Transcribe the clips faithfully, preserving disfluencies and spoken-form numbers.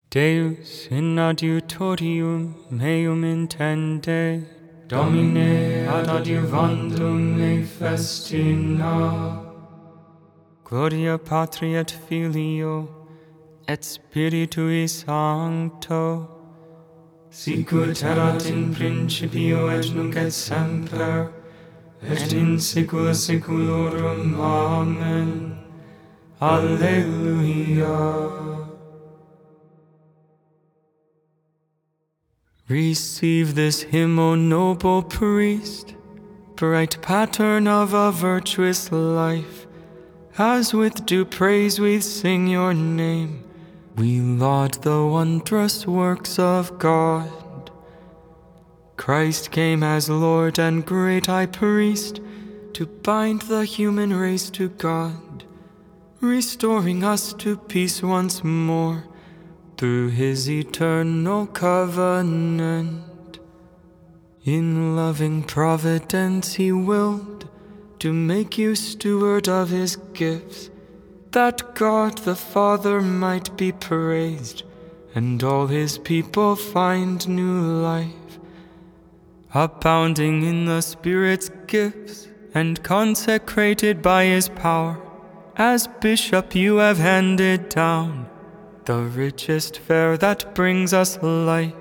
Deus in adiutorium meum intende, Domine ad adiuvandum me festina. Gloria Patri et Filio, et Spiritui Sancto, sicut erat in principio et nunc et semper, et in saecula saeculorum. Amen. Alleluia. Receive this hymn, O noble priest, bright pattern of a virtuous life. As with due praise we sing your name, we laud the wondrous works of God. Christ came as Lord and great High Priest to bind the human race to God, restoring us to peace once more through His eternal covenant. In loving providence He willed to make you steward of His gifts, that God the Father might be praised, and all His people find new life. Abounding in the Spirit's gifts, and consecrated by His power, as Bishop you have handed down the richest fare that brings us life.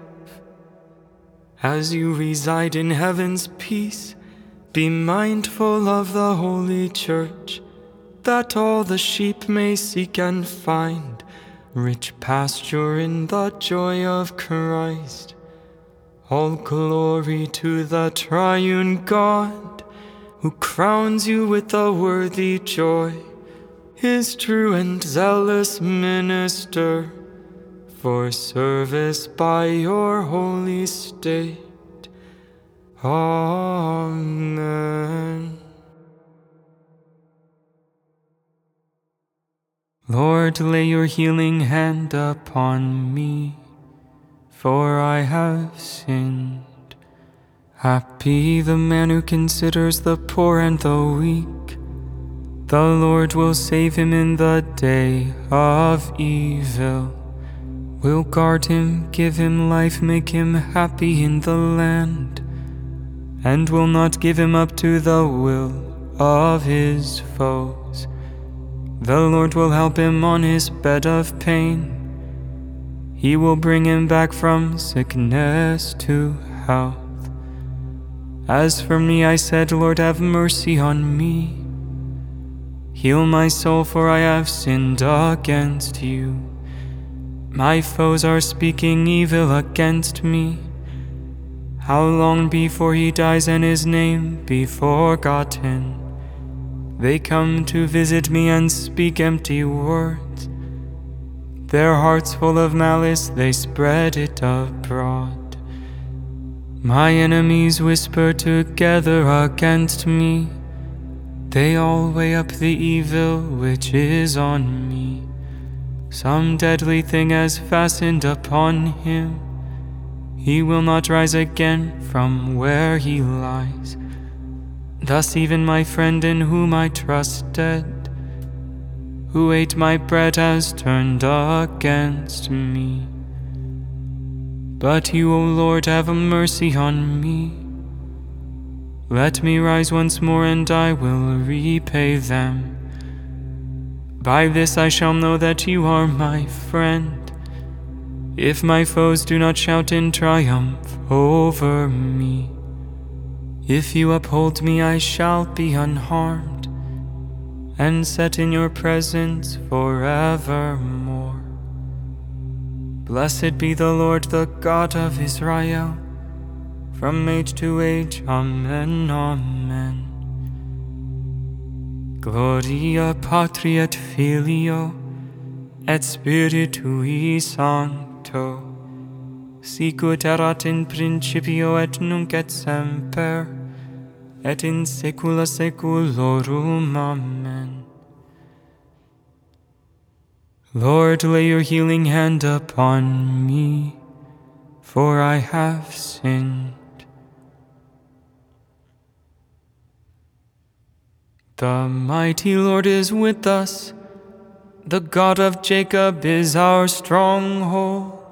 As you reside in heaven's peace, be mindful of the Holy Church, that all the sheep may seek and find rich pasture in the joy of Christ. All glory to the triune God, who crowns you with a worthy joy, His true and zealous minister, for service by your holy state. Amen. Lord, lay your healing hand upon me, for I have sinned. Happy the man who considers the poor and the weak. The Lord will save him in the day of evil, will guard him, give him life, make him happy in the land, and will not give him up to the will of his foes. The Lord will help him on his bed of pain. He will bring him back from sickness to health. As for me, I said, Lord, have mercy on me. Heal my soul, for I have sinned against you. My foes are speaking evil against me. How long before he dies and his name be forgotten? They come to visit me and speak empty words. Their hearts full of malice, they spread it abroad. My enemies whisper together against me. They all weigh up the evil which is on me. Some deadly thing has fastened upon him. He will not rise again from where he lies. Thus even my friend in whom I trusted, who ate my bread, has turned against me. But you, O Lord, have mercy on me. Let me rise once more, and I will repay them. By this I shall know that you are my friend, if my foes do not shout in triumph over me. If you uphold me, I shall be unharmed, and set in your presence forevermore. Blessed be the Lord, the God of Israel, from age to age. Amen, amen. Gloria Patri et Filio, et Spiritui Sancto, sicut erat in principio et nunc et semper, et in saecula saeculorum. Amen. Lord, lay your healing hand upon me, for I have sinned. The mighty Lord is with us. The God of Jacob is our stronghold.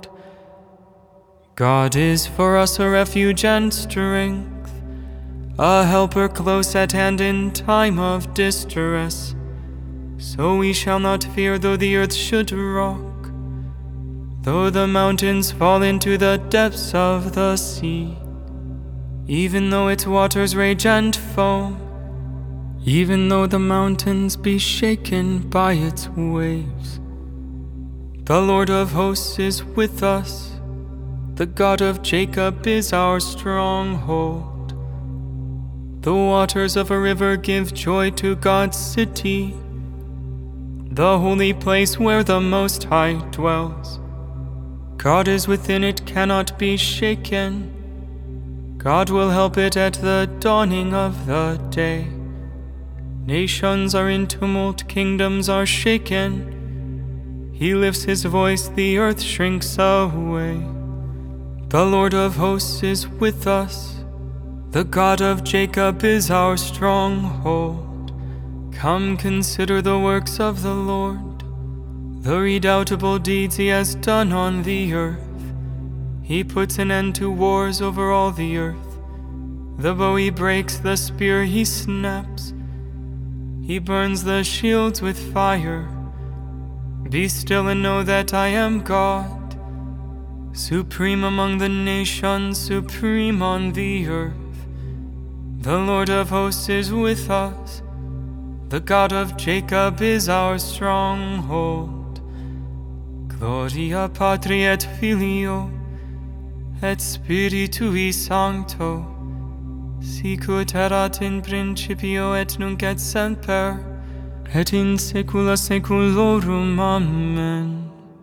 God is for us a refuge and strength, a helper close at hand in time of distress. So we shall not fear though the earth should rock, though the mountains fall into the depths of the sea, even though its waters rage and foam, even though the mountains be shaken by its waves. The Lord of hosts is with us. The God of Jacob is our stronghold. The waters of a river give joy to God's city, the holy place where the Most High dwells. God is within it, cannot be shaken. God will help it at the dawning of the day. Nations are in tumult, kingdoms are shaken. He lifts his voice, the earth shrinks away. The Lord of hosts is with us. The God of Jacob is our stronghold. Come, consider the works of the Lord, the redoubtable deeds he has done on the earth. He puts an end to wars over all the earth. The bow he breaks, the spear he snaps. He burns the shields with fire. Be still and know that I am God, supreme among the nations, supreme on the earth. The Lord of hosts is with us. The God of Jacob is our stronghold. Gloria Patri et Filio et Spiritui Sancto, sicut erat in principio et nunc et semper, et in saecula saeculorum. Amen.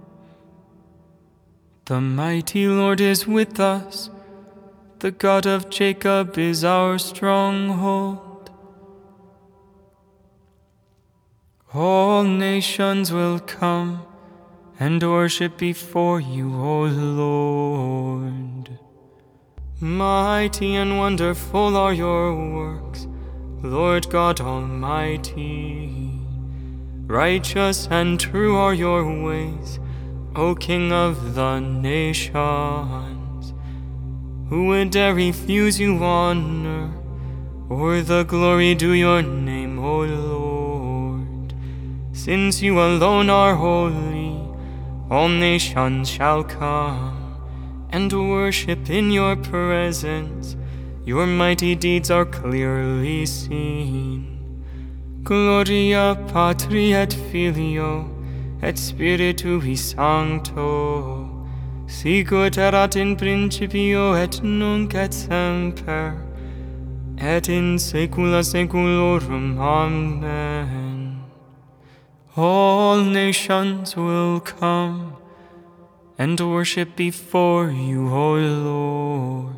The mighty Lord is with us. The God of Jacob is our stronghold. All nations will come and worship before you, O Lord. Mighty and wonderful are your works, Lord God Almighty. Righteous and true are your ways, O King of the nations. Who would dare refuse you honor, or the glory due your name, O Lord? Since you alone are holy, all nations shall come and worship in your presence. Your mighty deeds are clearly seen. Gloria Patri et Filio et Spiritui Sancto, sicut erat in principio et nunc et semper, et in saecula saeculorum. Amen. All nations will come and worship before you, O Lord.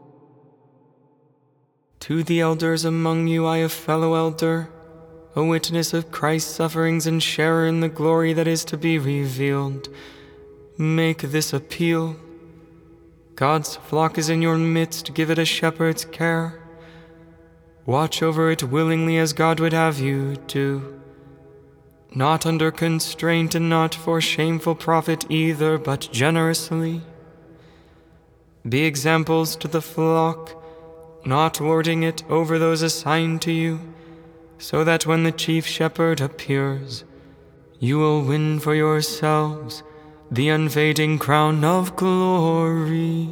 To the elders among you I, a fellow elder, a witness of Christ's sufferings and sharer in the glory that is to be revealed, make this appeal. God's flock is in your midst, give it a shepherd's care. Watch over it willingly as God would have you do, not under constraint and not for shameful profit either, but generously. Be examples to the flock, not lording it over those assigned to you, so that when the chief shepherd appears, you will win for yourselves the unfading crown of glory.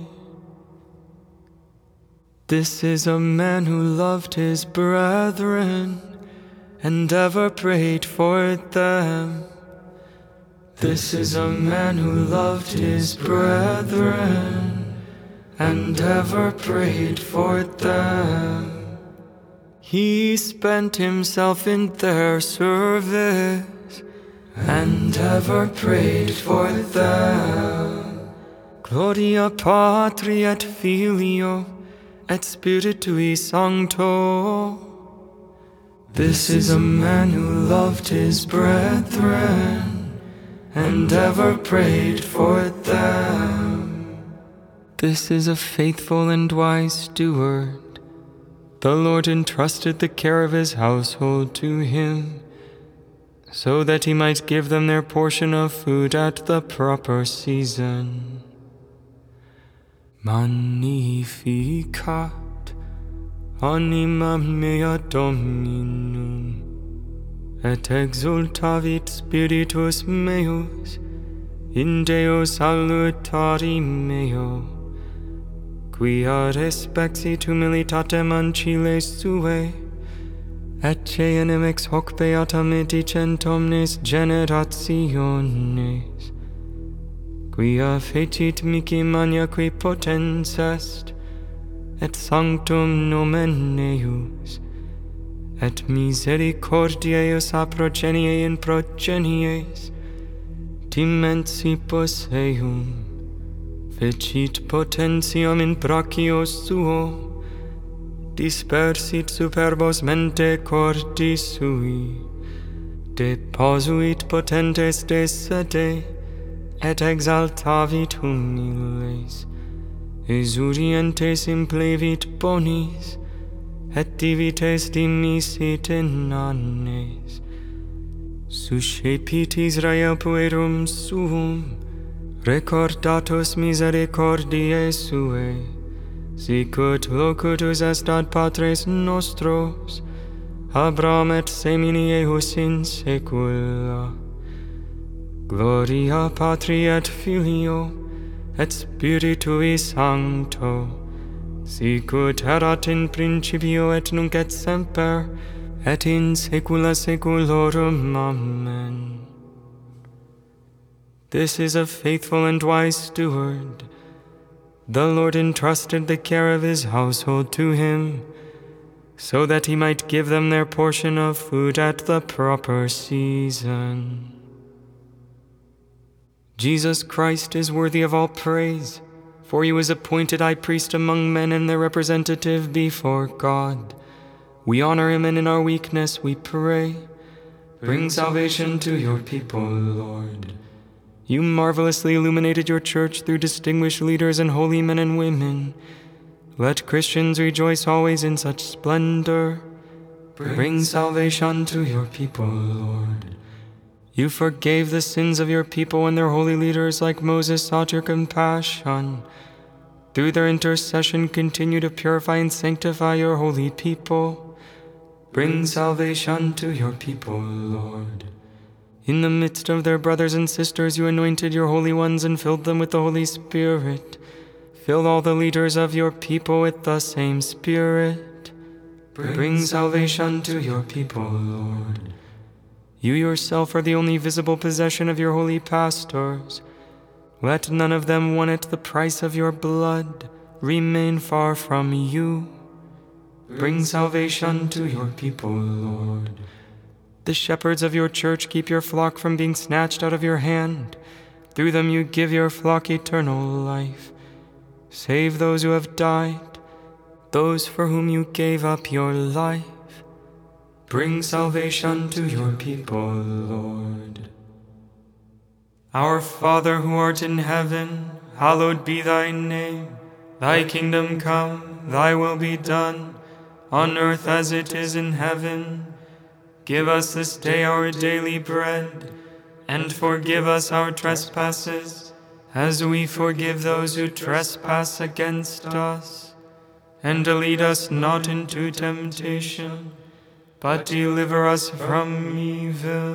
This is a man who loved his brethren and ever prayed for them. This is a man who loved his brethren and ever prayed for them. He spent himself in their service and ever prayed for them. Gloria Patri et Filio et Spiritui Sancto. This is a man who loved his brethren and ever prayed for them. This is a faithful and wise steward. The Lord entrusted the care of his household to him, so that he might give them their portion of food at the proper season. Magnificat anima mea Dominum, et exultavit spiritus meus in Deo salutari meo, quia respexit humilitatem ancile suae, et ceanem ex hoc beata medicent omnes generationes, quia fecit mihi maniaque potens est, et sanctum nomen eius, et misericordiae eius a progenie in progenies, dimensibus eum, fecit potentiam in brachio suo, dispersit superbos mente cordis sui, deposuit potentes de sede, et exaltavit humiles, exurientes implevit bonis, et divites dimisit in annes. Suscepit Israel puerum suum, recordatus misericordiae suae, sicut locutus est ad patres nostros, Abraham et semini eius in saecula. Gloria Patri et Filio, et Spiritui Sancto, sicut erat in principio et nunc et semper, et in saecula saeculorum. Amen. This is a faithful and wise steward. The Lord entrusted the care of his household to him, so that he might give them their portion of food at the proper season. Jesus Christ is worthy of all praise, for he was appointed high priest among men and their representative before God. We honor him, and in our weakness we pray. Bring salvation to your people, Lord. You marvelously illuminated your church through distinguished leaders and holy men and women. Let Christians rejoice always in such splendor. Bring salvation to your people, Lord. You forgave the sins of your people when their holy leaders like Moses sought your compassion. Through their intercession, continue to purify and sanctify your holy people. Bring salvation to your people, Lord. In the midst of their brothers and sisters, you anointed your holy ones and filled them with the Holy Spirit. Fill all the leaders of your people with the same Spirit. Bring salvation to your people, Lord. You yourself are the only visible possession of your holy pastors. Let none of them won at the price of your blood remain far from you. Bring salvation to your people, Lord. The shepherds of your church keep your flock from being snatched out of your hand. Through them you give your flock eternal life. Save those who have died, those for whom you gave up your life. Bring salvation to your people, Lord. Our Father who art in heaven, hallowed be thy name. Thy kingdom come, thy will be done, on earth as it is in heaven. Give us this day our daily bread, and forgive us our trespasses, as we forgive those who trespass against us. And lead us not into temptation, but deliver us from evil.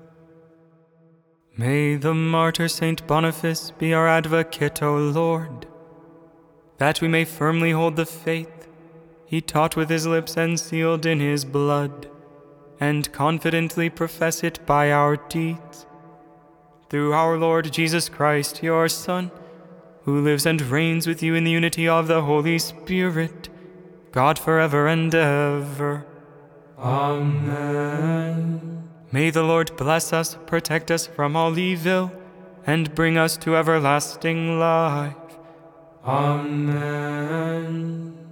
May the martyr Saint Boniface be our advocate, O Lord, that we may firmly hold the faith he taught with his lips and sealed in his blood, and confidently profess it by our deeds. Through our Lord Jesus Christ, your Son, who lives and reigns with you in the unity of the Holy Spirit, God forever and ever. Amen. May the Lord bless us, protect us from all evil, and bring us to everlasting life. Amen.